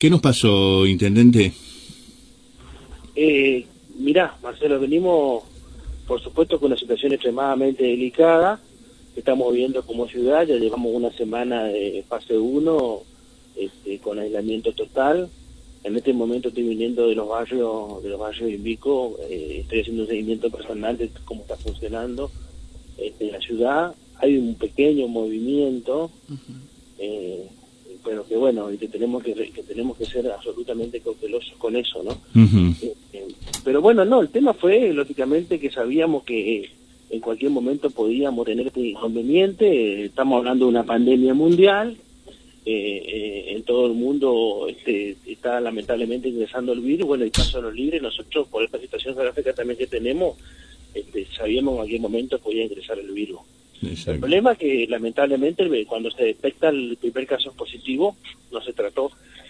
¿Qué nos pasó, intendente? Mirá, Marcelo, venimos, por supuesto, con una situación extremadamente delicada que estamos viviendo como ciudad. Ya llevamos una semana de fase 1 con aislamiento total. En este momento estoy viniendo de los barrios de Invico, estoy haciendo un seguimiento personal de cómo está funcionando en la ciudad. Hay un pequeño movimiento, pero que bueno, y que tenemos que ser absolutamente cautelosos con eso, ¿no? Pero bueno, no, el tema fue, lógicamente, que sabíamos que en cualquier momento podíamos tener este inconveniente. Estamos hablando de una pandemia mundial, en todo el mundo está lamentablemente ingresando el virus. Bueno, el caso de los libres, nosotros por esta situación geográfica también que tenemos, sabíamos en cualquier momento podía ingresar el virus. Exacto. El problema es que lamentablemente cuando se detecta el primer caso positivo, no se trató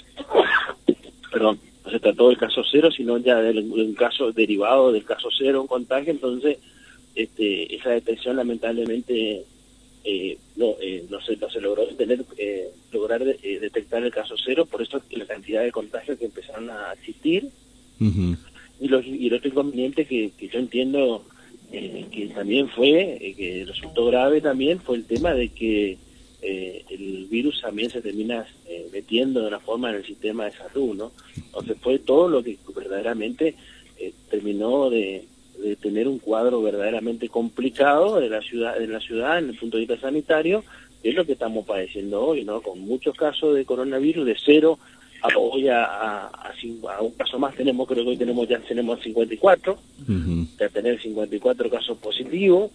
del caso cero, sino ya del caso derivado del caso cero, un contagio. Entonces esa detección lamentablemente no se logró detectar el caso cero. Por eso la cantidad de contagios que empezaron a existir. Y el otro inconveniente que yo entiendo que también fue, que resultó grave también, fue el tema de que el virus también se termina metiendo de una forma en el sistema de salud, ¿no? Entonces fue todo lo que verdaderamente terminó de tener un cuadro verdaderamente complicado de la ciudad en el punto de vista sanitario, que es lo que estamos padeciendo hoy, ¿no? Con muchos casos de coronavirus, de cero hoy a un caso más. Creo que hoy tenemos 54, de tener 54 casos positivos,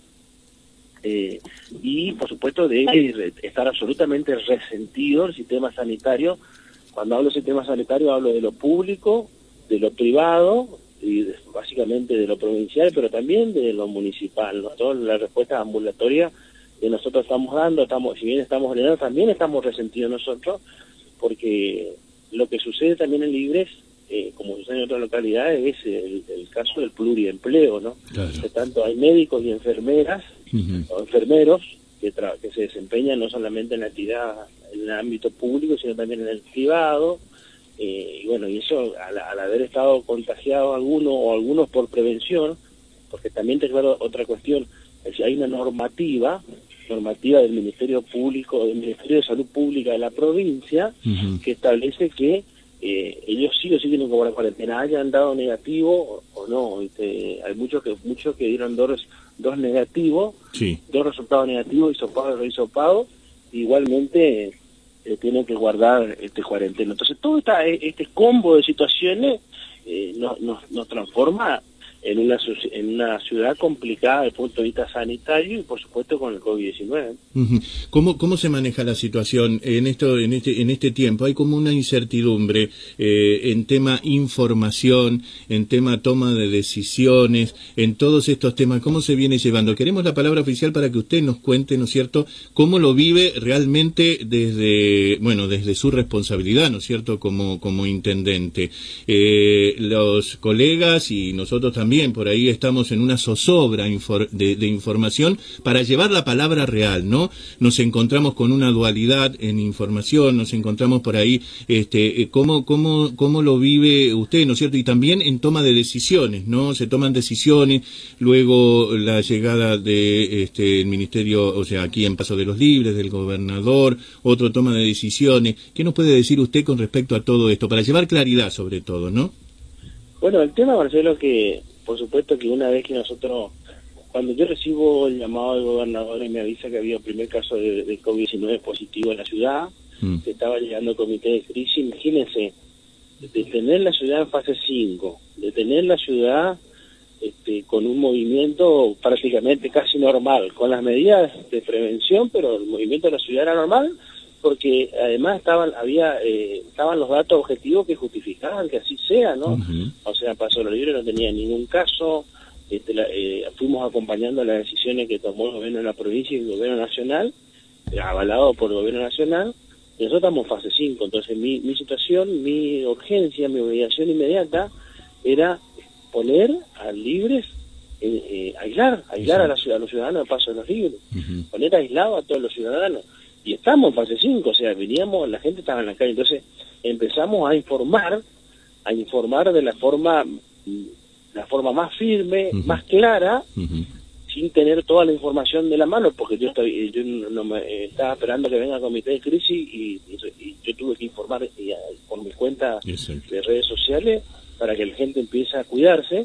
y por supuesto de estar absolutamente resentido el sistema sanitario. Cuando hablo de sistema sanitario hablo de lo público, de lo privado y básicamente de lo provincial, pero también de lo municipal, ¿no? Toda la respuesta ambulatoria que nosotros estamos dando, si bien estamos generando, también estamos resentidos nosotros, porque lo que sucede también en Libres, como sucede en otras localidades, es el caso del pluriempleo, ¿no? Claro. Tanto hay médicos y enfermeras o enfermeros que se desempeñan no solamente en la actividad en el ámbito público, sino también en el privado, y bueno, y eso al haber estado contagiado algunos por prevención, porque también te claro otra cuestión, es decir, hay una normativa del Ministerio Público, del Ministerio de Salud Pública de la provincia, que establece que ellos sí o sí tienen que guardar cuarentena, hayan dado negativo o no. Hay muchos que dieron dos negativos, dos resultados negativos, hisopado y rehisopado, igualmente tienen que guardar cuarentena. Entonces todo este combo de situaciones nos transforma en una ciudad complicada desde el punto de vista sanitario y por supuesto con el COVID-19. ¿Cómo se maneja la situación en este tiempo? Hay como una incertidumbre en tema información, en tema toma de decisiones, en todos estos temas. ¿Cómo se viene llevando? Queremos la palabra oficial para que usted nos cuente, ¿no es cierto?, cómo lo vive realmente desde su responsabilidad, ¿no es cierto?, como intendente. Los colegas y nosotros también por ahí estamos en una zozobra de información para llevar la palabra real, ¿no? Nos encontramos con una dualidad en información, nos encontramos por ahí, cómo lo vive usted, ¿no es cierto? Y también en toma de decisiones, ¿no? Se toman decisiones, luego la llegada de el ministerio, o sea, aquí en Paso de los Libres, del gobernador, otro toma de decisiones. ¿Qué nos puede decir usted con respecto a todo esto? Para llevar claridad sobre todo, ¿no? Bueno, el tema, Marcelo, que por supuesto que una vez que cuando yo recibo el llamado del gobernador y me avisa que había el primer caso de COVID-19 positivo en la ciudad, que estaba llegando el comité de crisis, imagínense, de tener la ciudad en fase 5, de tener la ciudad con un movimiento prácticamente casi normal, con las medidas de prevención, pero el movimiento de la ciudad era normal, porque además estaban los datos objetivos que justificaban que así sea, ¿no? O sea, Paso de los Libres no tenía ningún caso. Fuimos acompañando las decisiones que tomó el gobierno de la provincia y el gobierno nacional, avalado por el gobierno nacional, y nosotros estamos en fase 5. Entonces mi situación, mi urgencia, mi obligación inmediata era poner a Libres, aislar a los ciudadanos de Paso de los Libres, poner aislado a todos los ciudadanos. y estamos en fase 5, o sea, veníamos, la gente estaba en la calle, entonces empezamos a informar de la forma más firme, más clara, sin tener toda la información de la mano, porque yo no me estaba esperando que venga el comité de crisis y yo tuve que informar por mi cuenta de redes sociales para que la gente empiece a cuidarse.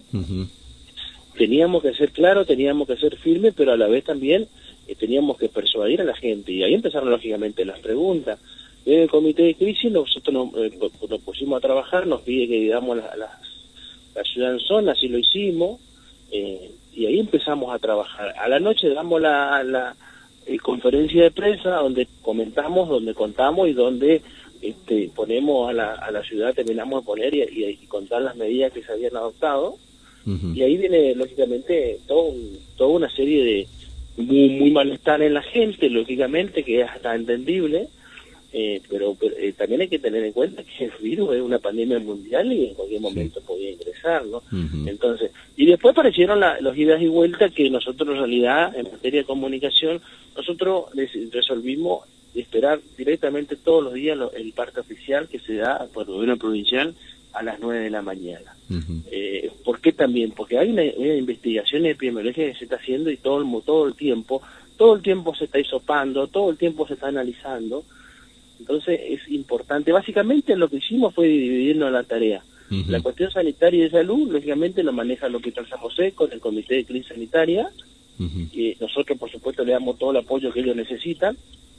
Teníamos que ser claros, teníamos que ser firmes, pero a la vez también teníamos que persuadir a la gente, y ahí empezaron lógicamente las preguntas. En el comité de crisis nosotros nos pusimos a trabajar, nos pide que digamos la ciudad en zona, así lo hicimos, y ahí empezamos a trabajar. A la noche damos la conferencia de prensa donde comentamos, donde contamos y donde ponemos a la ciudad, terminamos de poner y contar las medidas que se habían adoptado. Y ahí viene lógicamente toda una serie de muy malestar en la gente, lógicamente, que es hasta entendible, pero también hay que tener en cuenta que el virus es una pandemia mundial y en cualquier momento podía ingresar, ¿no? Entonces, y después aparecieron los idas y vueltas que nosotros en realidad, en materia de comunicación, nosotros resolvimos esperar directamente todos los días el parte oficial que se da por el gobierno provincial a las 9 de la mañana. ¿Por qué también? Porque hay una investigación epidemiológica que se está haciendo y todo el tiempo se está hisopando, todo el tiempo se está analizando. Entonces es importante. Básicamente lo que hicimos fue dividirnos la tarea. La cuestión sanitaria y de salud, lógicamente, lo maneja el Hospital San José con el Comité de Crisis Sanitaria. Nosotros, por supuesto, le damos todo el apoyo que ellos necesitan.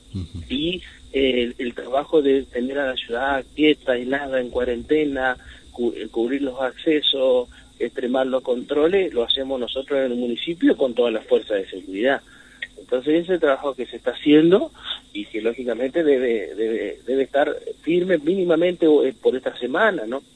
Y el trabajo de tener a la ciudad quieta, aislada, en cuarentena, cubrir los accesos, extremar los controles, lo hacemos nosotros en el municipio con todas las fuerzas de seguridad. Entonces ese trabajo que se está haciendo y que lógicamente debe estar firme mínimamente por esta semana, ¿no?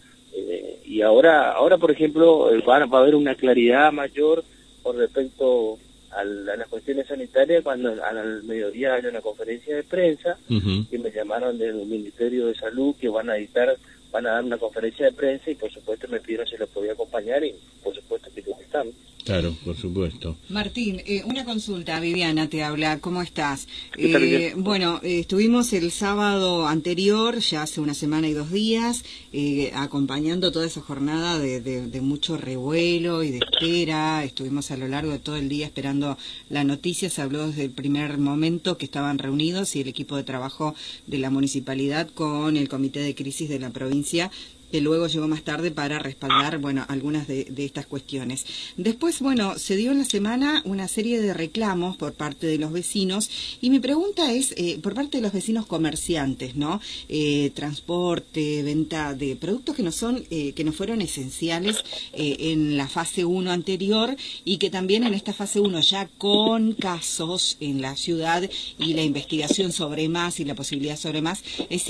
Y ahora por ejemplo va a haber una claridad mayor con respecto a las cuestiones sanitarias cuando al mediodía haya una conferencia de prensa que me llamaron del Ministerio de Salud que van a dar una conferencia de prensa y por supuesto me pidieron si los podía acompañar y por supuesto que están. Claro, por supuesto. Martín, una consulta, Viviana te habla, ¿cómo estás? ¿Qué tal, bueno, estuvimos el sábado anterior, ya hace una semana y 2 días, acompañando toda esa jornada de mucho revuelo y de espera. Estuvimos a lo largo de todo el día esperando la noticia. Se habló desde el primer momento que estaban reunidos y el equipo de trabajo de la municipalidad con el comité de crisis de la provincia, que luego llegó más tarde para respaldar, bueno, algunas de estas cuestiones. Después, bueno, se dio en la semana una serie de reclamos por parte de los vecinos, y mi pregunta es, por parte de los vecinos comerciantes, ¿no? Transporte, venta de productos que no fueron esenciales en la fase 1 anterior, y que también en esta fase 1, ya con casos en la ciudad y la investigación sobre más y la posibilidad sobre más,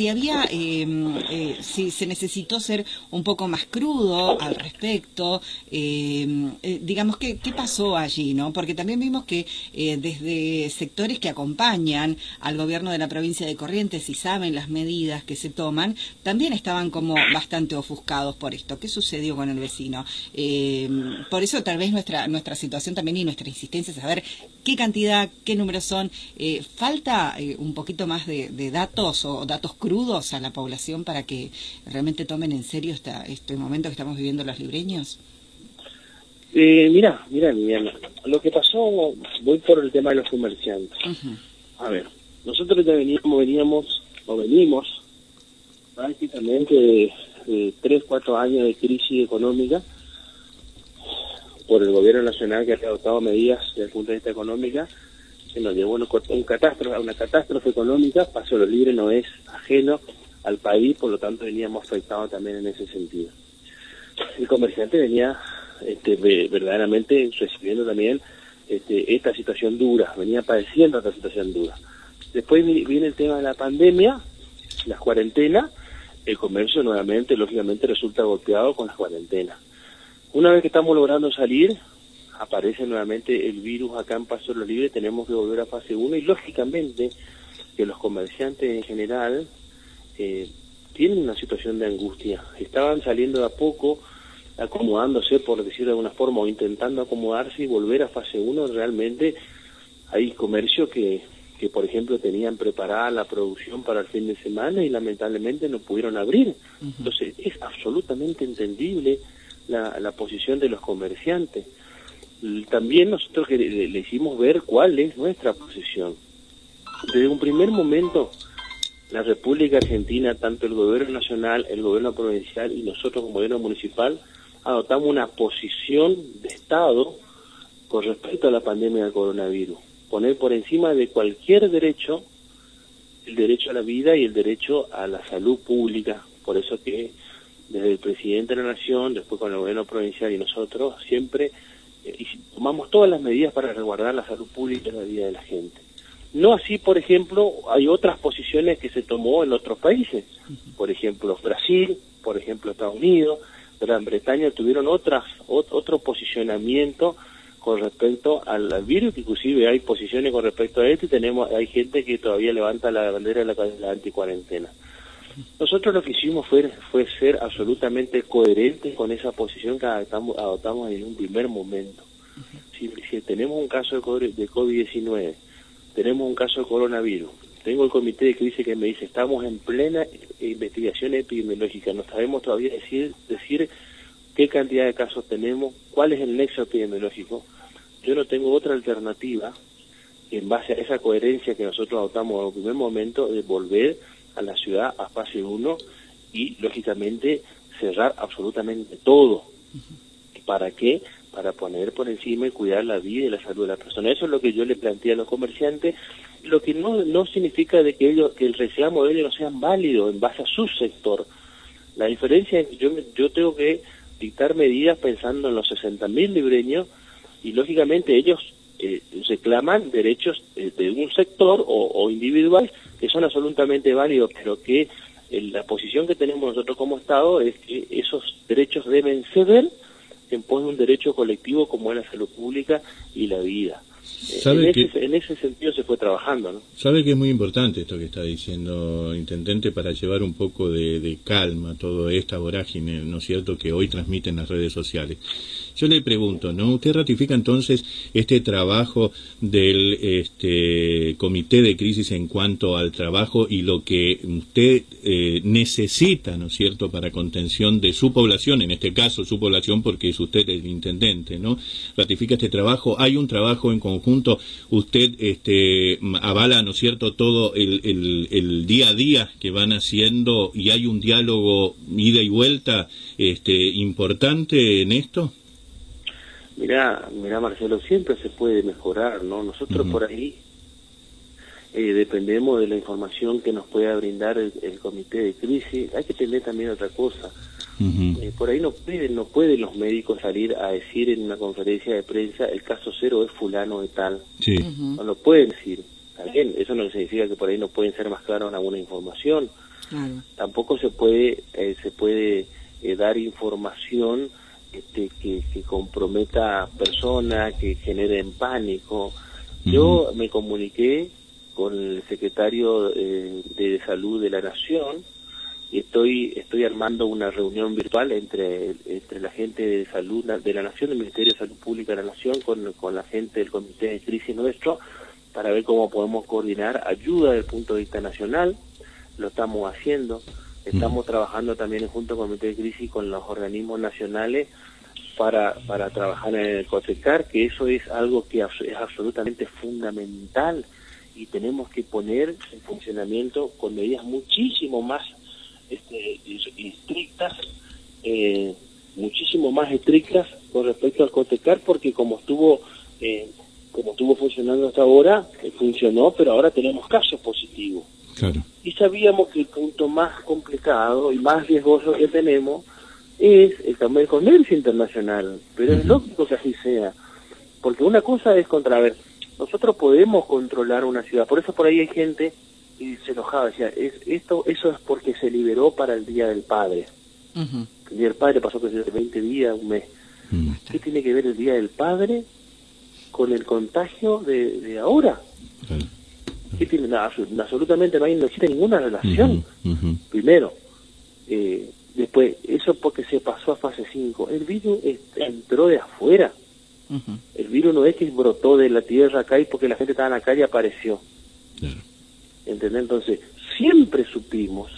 si se necesitó ser un poco más crudo al respecto, digamos, ¿qué pasó allí, no? Porque también vimos que desde sectores que acompañan al gobierno de la provincia de Corrientes y saben las medidas que se toman, también estaban como bastante ofuscados por esto. ¿Qué sucedió con el vecino? Por eso tal vez nuestra situación también y nuestra insistencia es saber qué cantidad, qué números son. Falta un poquito más de datos o datos crudos a la población para que realmente tomen en serio este momento que estamos viviendo los libreños. Mira, lo que pasó, voy por el tema de los comerciantes. A ver, nosotros venimos prácticamente de 3-4 años de crisis económica por el gobierno nacional, que ha adoptado medidas desde el punto de vista económica que nos llevó a una catástrofe económica. Paso Los Libres no es ajeno al país, por lo tanto veníamos afectados también en ese sentido. El comerciante venía verdaderamente recibiendo también esta situación dura, venía padeciendo esta situación dura. Después viene el tema de la pandemia, las cuarentenas, el comercio nuevamente, lógicamente, resulta golpeado con las cuarentenas. Una vez que estamos logrando salir, aparece nuevamente el virus acá en Paso Los Libres, tenemos que volver a fase 1 y lógicamente que los comerciantes en general tienen una situación de angustia. Estaban saliendo de a poco, acomodándose, por decirlo de alguna forma, o intentando acomodarse y volver a fase 1. Realmente hay comercio que que por ejemplo tenían preparada la producción para el fin de semana y lamentablemente no pudieron abrir. Entonces es absolutamente entendible la posición de los comerciantes. También nosotros le hicimos ver cuál es nuestra posición. Desde un primer momento, la República Argentina, tanto el gobierno nacional, el gobierno provincial y nosotros como gobierno municipal, adoptamos una posición de Estado con respecto a la pandemia del coronavirus. Poner por encima de cualquier derecho, el derecho a la vida y el derecho a la salud pública. Por eso que desde el presidente de la Nación, después con el gobierno provincial y nosotros, siempre tomamos todas las medidas para resguardar la salud pública y la vida de la gente. No así, por ejemplo, hay otras posiciones que se tomó en otros países. Por ejemplo, Brasil, por ejemplo, Estados Unidos, Gran Bretaña tuvieron otro posicionamiento con respecto al virus, que inclusive hay posiciones con respecto a esto y hay gente que todavía levanta la bandera de la anticuarentena. Nosotros lo que hicimos fue ser absolutamente coherentes con esa posición que adoptamos en un primer momento. Si tenemos un caso de COVID-19, tenemos un caso de coronavirus, tengo el comité de crisis que me dice, estamos en plena investigación epidemiológica, no sabemos todavía decir qué cantidad de casos tenemos, cuál es el nexo epidemiológico. Yo no tengo otra alternativa, en base a esa coherencia que nosotros adoptamos en el primer momento, de volver a la ciudad a fase 1 y, lógicamente, cerrar absolutamente todo. ¿Para qué? Para poner por encima y cuidar la vida y la salud de la persona. Eso es lo que yo le planteé a los comerciantes, lo que no significa de que el reclamo de ellos no sean válidos en base a su sector. La diferencia es que yo tengo que dictar medidas pensando en los 60.000 libreños y, lógicamente, ellos reclaman derechos de un sector o individual que son absolutamente válidos, pero que la posición que tenemos nosotros como Estado es que esos derechos deben ceder en pos de un derecho colectivo como es la salud pública y la vida. En ese sentido se fue trabajando, ¿no? Sabe que es muy importante esto que está diciendo, Intendente, para llevar un poco de calma toda esta vorágine, ¿no es cierto?, que hoy transmiten las redes sociales. Yo le pregunto, ¿no? ¿Usted ratifica entonces este trabajo del comité de crisis en cuanto al trabajo y lo que usted necesita, ¿no es cierto?, para contención de su población, en este caso su población porque es usted el intendente, ¿no? ¿Ratifica este trabajo? ¿Hay un trabajo en conjunto? ¿Usted avala, ¿no es cierto?, todo el día a día que van haciendo y hay un diálogo ida y vuelta importante en esto? Mirá, Marcelo, siempre se puede mejorar, ¿no? Nosotros por ahí dependemos de la información que nos pueda brindar el comité de crisis. Hay que entender también otra cosa. Por ahí no pueden los médicos salir a decir en una conferencia de prensa el caso cero es fulano de tal. Sí. No lo pueden decir. También eso no significa que por ahí no pueden ser más claros en alguna información. Claro. Tampoco se puede dar información que comprometa a personas, que generen pánico. Yo me comuniqué con el secretario de Salud de la Nación y estoy armando una reunión virtual entre la gente de salud de la Nación, el Ministerio de Salud Pública de la Nación, con la gente del comité de crisis nuestro, para ver cómo podemos coordinar ayuda desde el punto de vista nacional. Lo estamos haciendo. Estamos trabajando también junto con el comité de crisis con los organismos nacionales para trabajar en el COSECAR, que eso es algo que es absolutamente fundamental y tenemos que poner en funcionamiento con medidas muchísimo más estrictas con respecto al COSECAR, porque como estuvo funcionando hasta ahora, funcionó, pero ahora tenemos casos positivos. Claro. Y sabíamos que el punto más complicado y más riesgoso que tenemos es el comercio internacional, pero es lógico que así sea, porque una cosa es nosotros podemos controlar una ciudad, por eso por ahí hay gente y se enojaba, decía, eso es porque se liberó para el Día del Padre. El Día del Padre pasó que 20 días, un mes. ¿Qué tiene que ver el Día del Padre con el contagio de ahora? ¿Qué tiene? Nada, absolutamente no existe ninguna relación. Primero, después, eso porque se pasó a fase 5. El virus entró de afuera. El virus no es que brotó de la tierra acá y porque la gente estaba en la calle apareció. Claro. ¿Entendés? Entonces, siempre supimos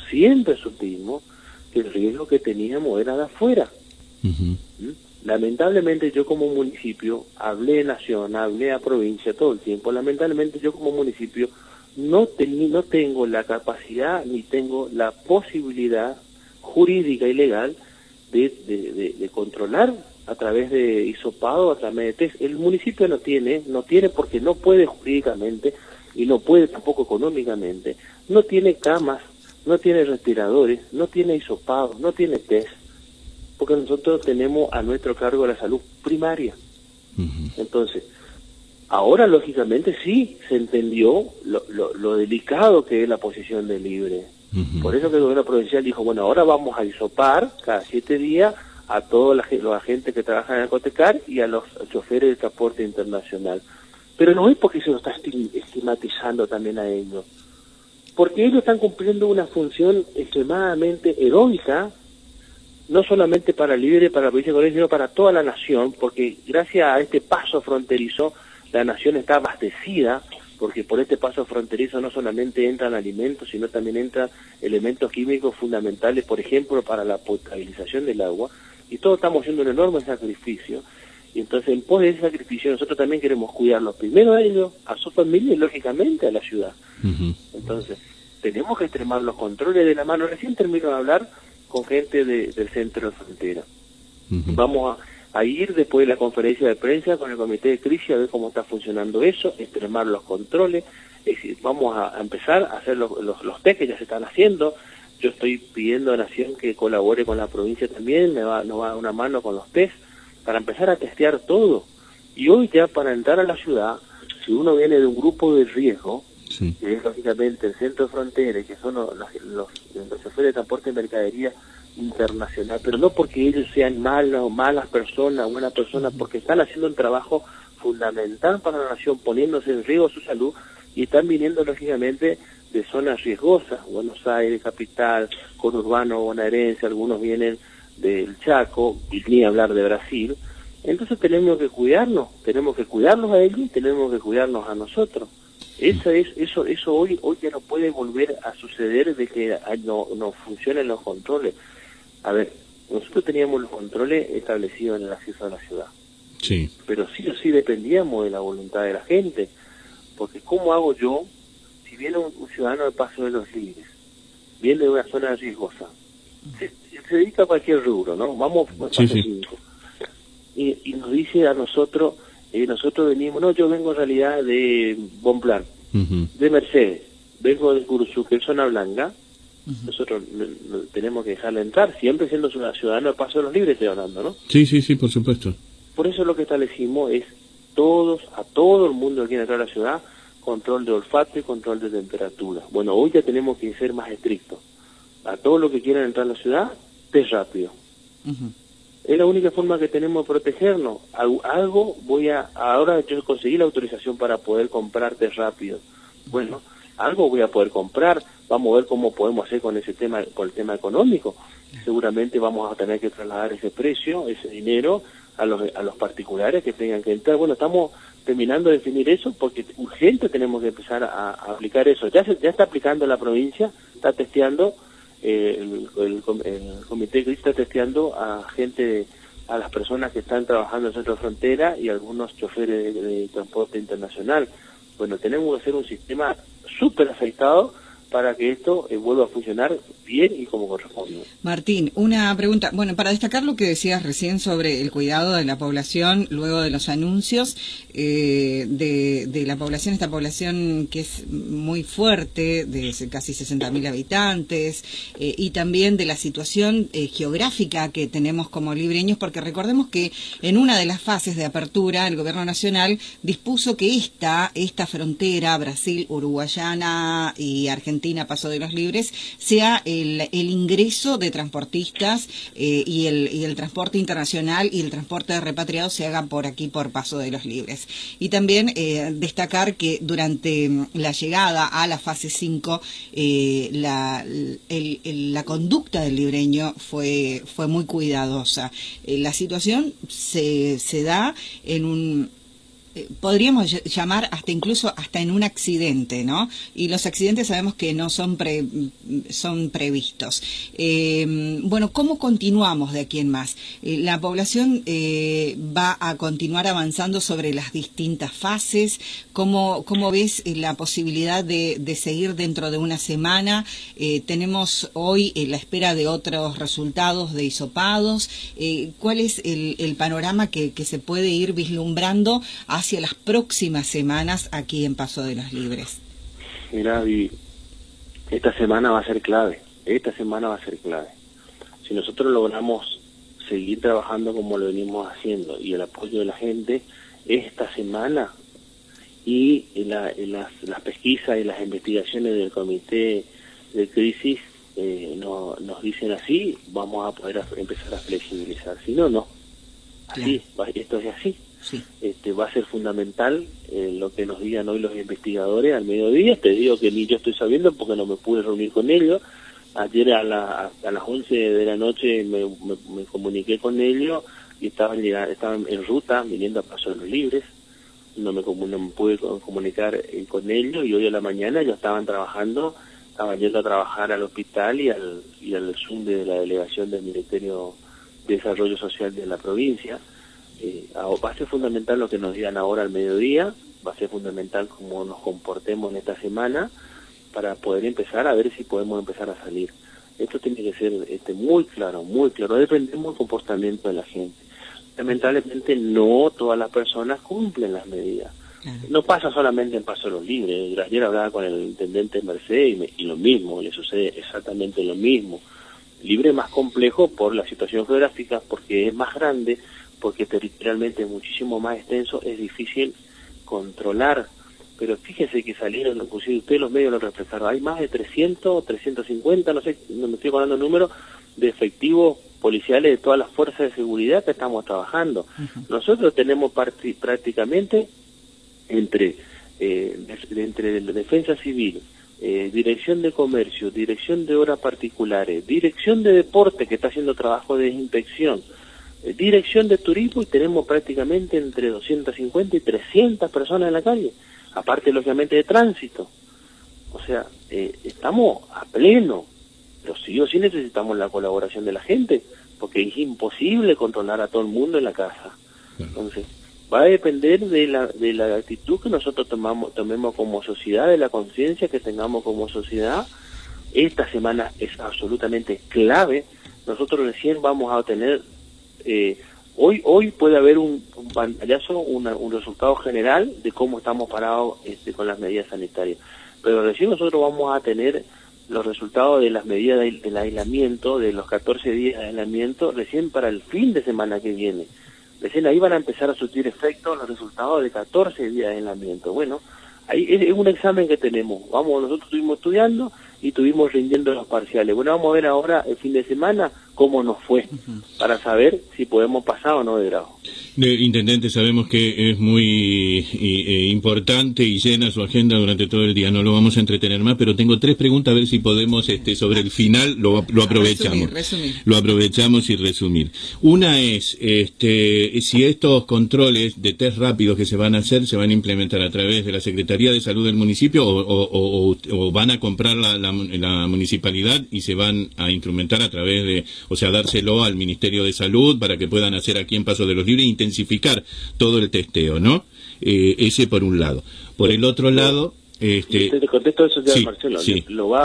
que el riesgo que teníamos era de afuera. Ujú. ¿Mm? Lamentablemente yo como municipio, hablé a nación, hablé a provincia todo el tiempo, lamentablemente yo como municipio no tengo la capacidad ni tengo la posibilidad jurídica y legal de controlar a través de hisopado, a través de test. El municipio no tiene porque no puede jurídicamente y no puede tampoco económicamente, no tiene camas, no tiene respiradores, no tiene hisopados, no tiene test, porque nosotros tenemos a nuestro cargo la salud primaria. Ujú. Entonces, ahora lógicamente sí se entendió lo delicado que es la posición de libre. Ujú. Por eso que el gobierno provincial dijo, bueno, ahora vamos a hisopar cada 7 días a todos los agentes que trabajan en el Cotecar y a los choferes de transporte internacional. Pero no es porque se lo está estigmatizando también a ellos, porque ellos están cumpliendo una función extremadamente heroica, no solamente para Libre, para la provincia de Colonia, sino para toda la nación, porque gracias a este paso fronterizo, la nación está abastecida, porque por este paso fronterizo no solamente entran alimentos, sino también entran elementos químicos fundamentales, por ejemplo, para la potabilización del agua, y todos estamos haciendo un enorme sacrificio, y entonces en pos de ese sacrificio nosotros también queremos cuidarlos, primero a ellos, a su familia y lógicamente a la ciudad. Ujú. Entonces, tenemos que extremar los controles de la mano. Recién termino de hablar con gente del centro de frontera. Ujú. Vamos a ir después de la conferencia de prensa con el comité de crisis a ver cómo está funcionando eso, extremar los controles. Es decir, vamos a empezar a hacer los test que ya se están haciendo. Yo estoy pidiendo a Nación que colabore con la provincia también, nos va a dar una mano con los test para empezar a testear todo. Y hoy ya para entrar a la ciudad, si uno viene de un grupo de riesgo, Sí. que es lógicamente el centro de frontera, que son los choferes de transporte de mercadería internacional, pero no porque ellos sean malas personas, buenas personas, porque están haciendo un trabajo fundamental para la nación, poniéndose en riesgo su salud, y están viniendo lógicamente de zonas riesgosas, Buenos Aires, capital, conurbano bonaerense, algunos vienen del Chaco, y ni hablar de Brasil. Entonces tenemos que cuidarlos a ellos y tenemos que cuidarnos a nosotros. Eso hoy ya no puede volver a suceder de que no funcionen los controles. A ver, nosotros teníamos los controles establecidos en el acceso a la ciudad, Sí. pero sí o sí dependíamos de la voluntad de la gente, porque ¿cómo hago yo si viene un ciudadano de Paso de los Libres, viene de una zona riesgosa, se dedica a cualquier rubro, ¿no? Vamos a Sí, fase sí. 5, y nos dice a nosotros, nosotros venimos, no, yo vengo en realidad de Bonplan, Ujú. de Mercedes, vengo de Curuzú, que es zona blanca, nosotros tenemos que dejarle entrar, siempre siendo ciudadano de Paso de los Libres, estoy hablando, ¿no? Sí, sí, sí, por supuesto. Por eso lo que establecimos es a todo el mundo que quiere entrar a la ciudad, control de olfato y control de temperatura. Bueno, hoy ya tenemos que ser más estrictos. A todos los que quieran entrar a la ciudad, test rápido. Ujú. Es la única forma que tenemos de protegernos. Ahora yo conseguí la autorización para poder comprar test rápido. Bueno, algo voy a poder comprar. Vamos a ver cómo podemos hacer con ese tema, con el tema económico. Seguramente vamos a tener que trasladar ese precio, ese dinero a los particulares que tengan que entrar. Bueno, estamos terminando de definir eso porque urgente tenemos que empezar a aplicar eso. Ya está aplicando la provincia, está testeando, el comité de crisis está testeando a las personas que están trabajando en el centro de frontera y algunos choferes de transporte internacional. Bueno, tenemos que hacer un sistema súper afectado para que esto vuelva a funcionar bien y como corresponde. Martín, una pregunta. Bueno, para destacar lo que decías recién sobre el cuidado de la población, luego de los anuncios de la población, esta población que es muy fuerte, de casi 60.000 habitantes, y también de la situación geográfica que tenemos como libreños, porque recordemos que en una de las fases de apertura el Gobierno Nacional dispuso que esta frontera, Brasil, Uruguayana y Argentina, Paso de los Libres, sea el ingreso de transportistas y el transporte internacional y el transporte de repatriados se haga por aquí, por Paso de los Libres. Y también destacar que durante la llegada a la fase 5, la conducta del libreño fue muy cuidadosa. La situación se da en podríamos llamar incluso hasta en un accidente, ¿no? Y los accidentes sabemos que no son previstos. Bueno, ¿cómo continuamos de aquí en más? La población va a continuar avanzando sobre las distintas fases. ¿Cómo ves la posibilidad de seguir dentro de una semana? Tenemos hoy la espera de otros resultados de hisopados. ¿Cuál es el panorama que se puede ir vislumbrando hacia las próximas semanas aquí en Paso de los Libres? Mira, Vivi, esta semana va a ser clave. Si nosotros logramos seguir trabajando como lo venimos haciendo y el apoyo de la gente, esta semana y las pesquisas y las investigaciones del comité de crisis nos dicen así, vamos a poder empezar a flexibilizar. Si no, no. Así, claro. Esto es así. Sí. Va a ser fundamental lo que nos digan hoy los investigadores al mediodía. Te digo que ni yo estoy sabiendo porque no me pude reunir con ellos. Ayer a las 11 de la noche me comuniqué con ellos y estaban en ruta viniendo a Paso de los Libres. No me pude comunicar con ellos, y hoy a la mañana ellos estaban yendo a trabajar al hospital y al Zoom de la delegación del Ministerio de Desarrollo Social de la provincia. Va a ser fundamental lo que nos digan ahora al mediodía, va a ser fundamental cómo nos comportemos en esta semana para poder empezar a ver si podemos empezar a salir. Esto tiene que ser muy claro, dependemos del comportamiento de la gente. Lamentablemente no todas las personas cumplen las medidas. No pasa solamente en Paso de los Libres. Ayer hablaba con el intendente Mercedes y lo mismo, le sucede exactamente lo mismo. Libre es más complejo por la situación geográfica, porque es más grande, porque territorialmente es muchísimo más extenso, es difícil controlar. Pero fíjese que salieron, inclusive ustedes los medios lo reflejaron, hay más de 300, 350, no sé, no me estoy acordando el número, de efectivos policiales de todas las fuerzas de seguridad que estamos trabajando. Nosotros tenemos prácticamente entre Defensa Civil, Dirección de Comercio, Dirección de Obras Particulares, Dirección de Deporte, que está haciendo trabajo de desinspección, Dirección de Turismo, y tenemos prácticamente entre 250 y 300 personas en la calle, aparte lógicamente de tránsito. O sea, estamos a pleno, pero sí o sí necesitamos la colaboración de la gente, porque es imposible controlar a todo el mundo en la casa. Entonces, va a depender de la actitud que nosotros tomemos como sociedad, de la conciencia que tengamos como sociedad. Esta semana es absolutamente clave. Nosotros recién vamos a tener, hoy puede haber un pantallazo, un resultado general de cómo estamos parados con las medidas sanitarias. Pero recién nosotros vamos a tener los resultados de las medidas del aislamiento, de los 14 días de aislamiento, recién para el fin de semana que viene. Recién ahí van a empezar a surtir efectos los resultados de 14 días de aislamiento. Bueno, ahí es un examen que tenemos. Nosotros estuvimos estudiando y estuvimos rindiendo los parciales. Bueno, vamos a ver ahora el fin de semana cómo nos fue, para saber si podemos pasar o no de grado. Intendente, sabemos que es muy importante y llena su agenda durante todo el día, no lo vamos a entretener más, pero tengo 3 preguntas, a ver si podemos sobre el final lo aprovechamos. Resumir. Lo aprovechamos y resumir. Una es si estos controles de test rápidos que se van a hacer se van a implementar a través de la Secretaría de Salud del municipio o van a comprar la municipalidad y se van a instrumentar a través de, o sea, dárselo al Ministerio de Salud para que puedan hacer aquí en Paso de los Libres, intensificar todo el testeo, ¿no? Ese por un lado. Por el otro lado, te contesto eso ya, sí, Marcelo. Sí.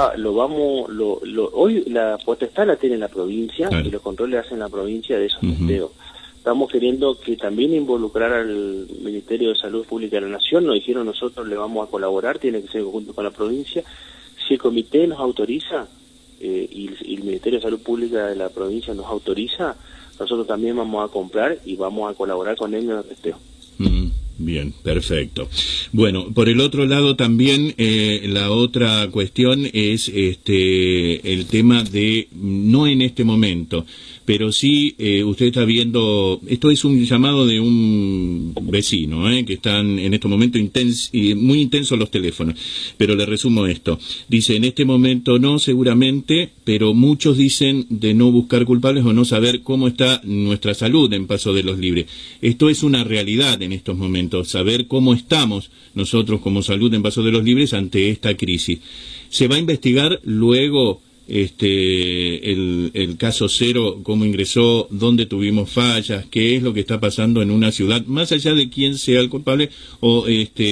Hoy la potestad la tiene la provincia, claro, y los controles hacen la provincia de esos testeos. Estamos queriendo que también involucrar al Ministerio de Salud Pública de la Nación. Nos dijeron, nosotros le vamos a colaborar, tiene que ser junto con la provincia. Si el comité nos autoriza y el Ministerio de Salud Pública de la provincia nos autoriza, nosotros también vamos a comprar y vamos a colaborar con ellos en el testeo. Bien, perfecto. Bueno, por el otro lado también la otra cuestión es el tema de, no en este momento, pero sí usted está viendo, esto es un llamado de un vecino, que están en este momento muy intensos los teléfonos, pero le resumo esto. Dice, en este momento no, seguramente, pero muchos dicen de no buscar culpables o no saber cómo está nuestra salud en Paso de los Libres. Esto es una realidad en estos momentos. momento, saber cómo estamos nosotros como Salud en Paso de los Libres ante esta crisis. ¿Se va a investigar luego el caso cero, cómo ingresó, dónde tuvimos fallas, qué es lo que está pasando en una ciudad, más allá de quién sea el culpable, o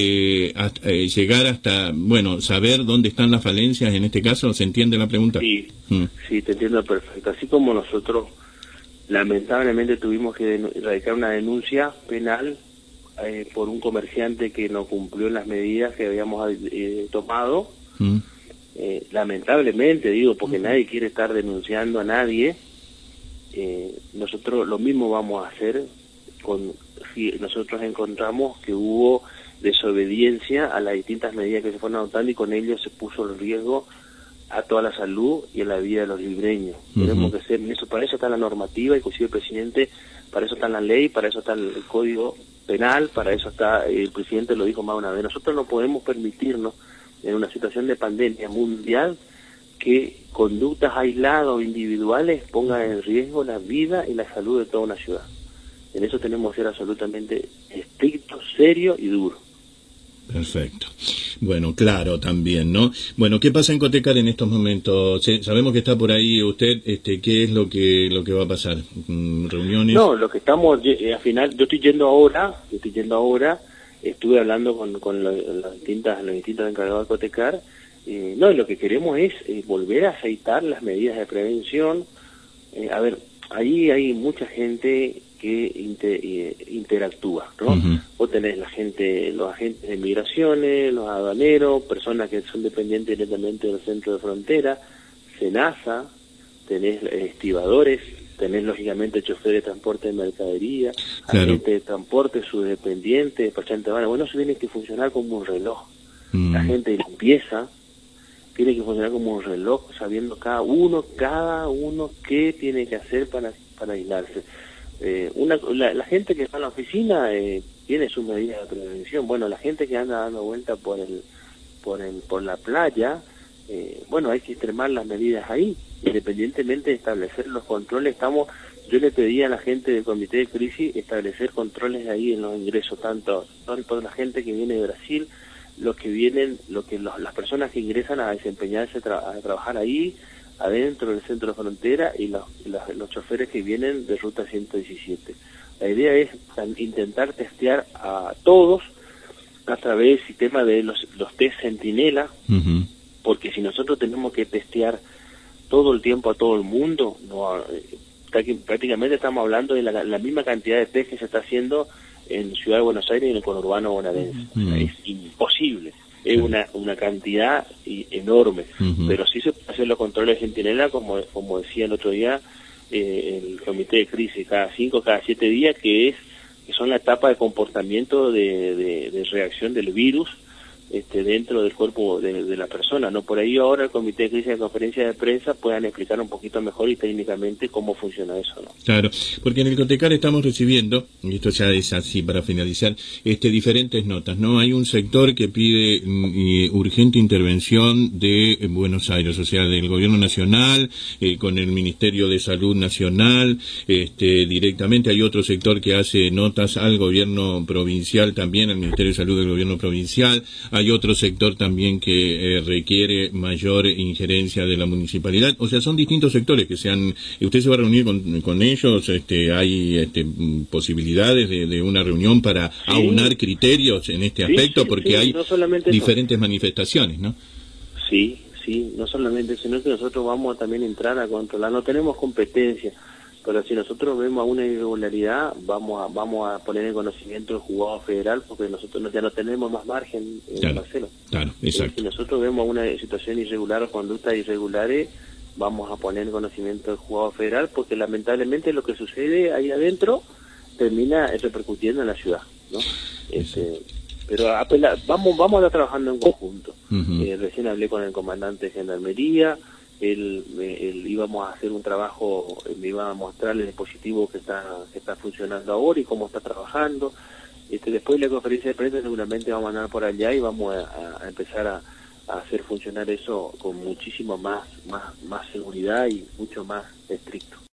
llegar hasta, bueno, saber dónde están las falencias en este caso? ¿Se entiende la pregunta? Sí, sí, te entiendo perfecto. Así como nosotros lamentablemente tuvimos que radicar una denuncia penal por un comerciante que no cumplió las medidas que habíamos tomado, lamentablemente digo, porque nadie quiere estar denunciando a nadie, nosotros lo mismo vamos a hacer si nosotros encontramos que hubo desobediencia a las distintas medidas que se fueron adoptando y con ello se puso en riesgo a toda la salud y a la vida de los libreños. Tenemos que ser eso, para eso está la normativa, inclusive el presidente, para eso está la ley, para eso está el código penal, para eso está, el presidente lo dijo más una vez, nosotros no podemos permitirnos en una situación de pandemia mundial que conductas aisladas o individuales pongan en riesgo la vida y la salud de toda una ciudad. En eso tenemos que ser absolutamente estrictos, serios y duros. Perfecto. Bueno, claro, también, ¿no? Bueno, ¿qué pasa en Cotecar en estos momentos? Sabemos que está por ahí usted, ¿qué es lo que va a pasar? ¿Reuniones? No, lo que estamos, al final, yo estoy yendo ahora, estuve hablando con los distintos encargados de Cotecar, no, lo que queremos es volver a aceitar las medidas de prevención. A ver, ahí hay mucha gente que interactúa, ¿no? Vos tenés los agentes de migraciones, los aduaneros, personas que son dependientes directamente del centro de frontera, SENASA, tenés estibadores, tenés lógicamente choferes de transporte de mercadería, agentes de transporte, sus dependientes, despachantes de bala. Bueno, eso tiene que funcionar como un reloj. La gente de limpieza tiene que funcionar como un reloj, sabiendo cada uno qué tiene que hacer para aislarse. La gente que está en la oficina tiene sus medidas de prevención. Bueno, la gente que anda dando vuelta por la playa, bueno, hay que extremar las medidas ahí, independientemente de establecer los controles. Yo le pedí a la gente del comité de crisis establecer controles ahí en los ingresos, tanto por la gente que viene de Brasil, las personas que ingresan a desempeñarse, a trabajar ahí adentro del centro de frontera, y los choferes que vienen de ruta 117. La idea es intentar testear a todos a través del sistema de los test Centinela, porque si nosotros tenemos que testear todo el tiempo a todo el mundo, prácticamente estamos hablando de la misma cantidad de test que se está haciendo en Ciudad de Buenos Aires y en el conurbano bonaerense. Es imposible. Es una cantidad enorme, pero sí se puede hacer los controles de Centinela, como decía el otro día el comité de crisis, cada 7 días, que son la etapa de comportamiento de reacción del virus dentro del cuerpo de la persona, ¿no? Por ahí ahora el comité de crisis en conferencia de prensa puedan explicar un poquito mejor y técnicamente cómo funciona eso, ¿no? Claro, porque en el Cotecar estamos recibiendo, y esto ya es así para finalizar, diferentes notas, ¿no? Hay un sector que pide urgente intervención de Buenos Aires, o sea, del gobierno nacional, con el Ministerio de Salud Nacional, directamente. Hay otro sector que hace notas al gobierno provincial también, al Ministerio de Salud del gobierno provincial. Hay otro sector también que requiere mayor injerencia de la municipalidad. O sea, son distintos sectores que ¿usted se va a reunir con ellos? ¿Hay posibilidades de una reunión para aunar criterios en este aspecto? Porque hay diferentes manifestaciones, ¿no? Sí, no solamente, sino que nosotros vamos a también entrar a controlar. No tenemos competencia, pero si nosotros vemos una irregularidad, vamos a poner en conocimiento del juzgado federal, porque nosotros ya no tenemos más margen, Marcelo. Claro, exacto. Si nosotros vemos una situación irregular o conductas irregulares, vamos a poner en conocimiento del juzgado federal, porque lamentablemente lo que sucede ahí adentro termina repercutiendo en la ciudad, ¿no? Pero vamos a estar trabajando en conjunto. Recién hablé con el comandante de Gendarmería. Él íbamos a hacer un trabajo, me iba a mostrar el dispositivo que está funcionando ahora y cómo está trabajando. Después de la conferencia de prensa seguramente vamos a andar por allá y vamos a empezar a hacer funcionar eso con muchísimo más seguridad y mucho más estricto.